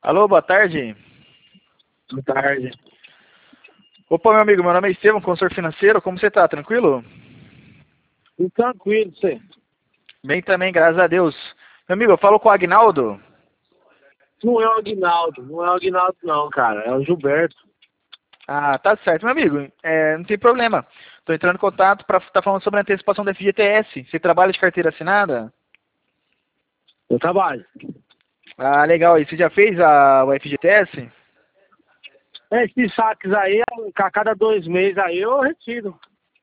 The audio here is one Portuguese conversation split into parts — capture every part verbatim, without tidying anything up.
Alô, boa tarde. Boa tarde. Opa, meu amigo, meu nome é Estevam, consultor financeiro. Como você tá? Tranquilo? Tudo tranquilo, você. Bem também, graças a Deus. Meu amigo, eu falo com o Agnaldo. Não é o Aguinaldo, não é o Aguinaldo não, cara. É o Gilberto. Ah, tá certo, meu amigo. É, não tem problema. Tô entrando em contato para estar tá falando sobre a antecipação da F G T S. Você trabalha de carteira assinada? Eu trabalho. Ah, legal. E você já fez a, o F G T S? Esses saques aí, a cada dois meses aí eu retiro.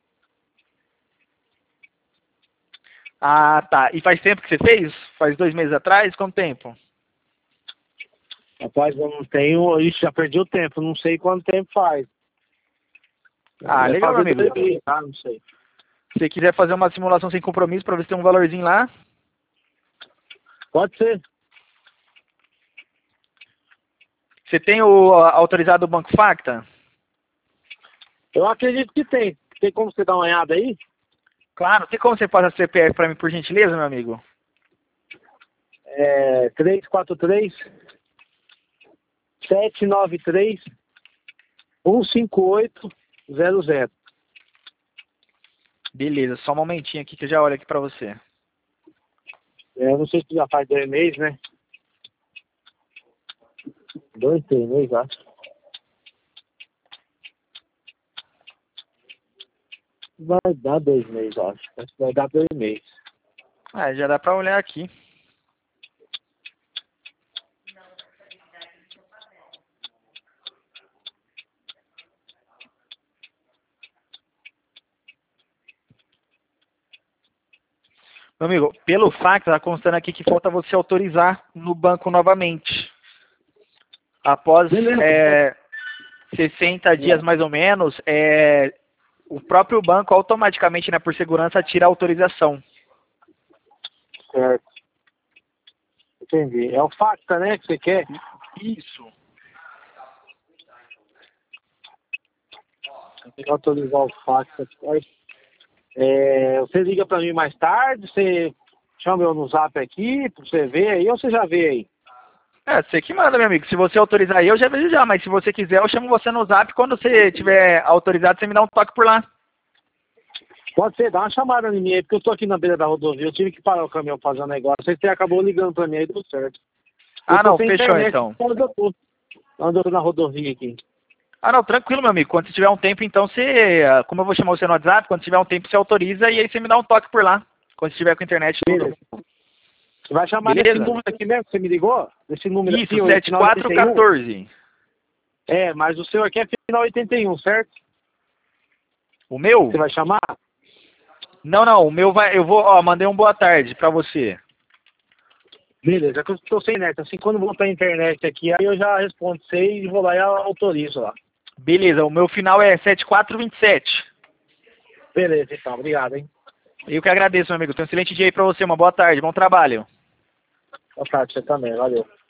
Ah, tá. E faz tempo que você fez? Faz dois meses atrás? Quanto tempo? Rapaz, eu não tenho. Ixi, já perdi o tempo, não sei quanto tempo faz. Ah, Vai legal, meu fazer amigo. dois meses, tá? Não sei. Se você quiser fazer uma simulação sem compromisso para ver se tem um valorzinho lá, Pode ser. você tem o a- autorizado do Banco Facta? Eu acredito que tem. Tem como você dar uma olhada aí? Claro, tem como você passar C P F para mim, por gentileza, meu amigo? É três quatro três, sete nove três, um cinco oito zero zero. Beleza, só um momentinho aqui que eu já olho aqui pra você. É, eu não sei se já faz dois meses, né? Dois, três meses, acho. Vai dar dois meses, eu acho. Acho que vai dar dois meses. Ah, já dá pra olhar aqui. Meu amigo, pelo fax, tá constando aqui que falta você autorizar no banco novamente. Após Beleza. é, sessenta dias mais ou menos, é, o próprio banco automaticamente, né, por segurança, tira a autorização. Certo. Entendi. É o Facta, né, que você quer? Isso. Tem que autorizar o Facta. É, você liga pra mim mais tarde, você chama eu no zap aqui, pra você ver aí, ou você já vê aí? É, você que manda, meu amigo. Se você autorizar aí, eu já vejo já. Mas se você quiser, eu chamo você no zap. Quando você tiver autorizado, você me dá um toque por lá. Pode ser, dá uma chamada em mim aí, porque eu tô aqui na beira da rodovia, eu tive que parar o caminhão pra fazer um negócio. Você acabou ligando pra mim aí, deu certo. Eu Ah, tô não. sem Fechou, internet, então. onde eu tô. Onde eu tô na rodovia aqui. Ah, não, tranquilo, meu amigo. Quando você tiver um tempo, então você, ah, como eu vou chamar você no WhatsApp, quando tiver um tempo você autoriza e aí você me dá um toque por lá. Quando você tiver com a internet e tudo. Beleza. Você vai chamar nesse Beleza? número aqui mesmo que você me ligou? Nesse número Isso, aqui, o sete final quatro um oitenta e um? quatro. É, mas o seu aqui é final oitenta e um, certo? O meu? Você vai chamar? Não, não, o meu vai, eu vou, ó, mandei um boa tarde pra você. Beleza, é que eu tô sem net. Assim, quando voltar a internet aqui, aí eu já respondo você e vou lá e autorizo lá. Beleza, o meu final é sete quatro dois sete. Beleza, então. Obrigado, hein? Eu que agradeço, meu amigo. Tenha um excelente dia aí pra você, uma boa tarde, bom trabalho. Boa tarde, você também. Valeu.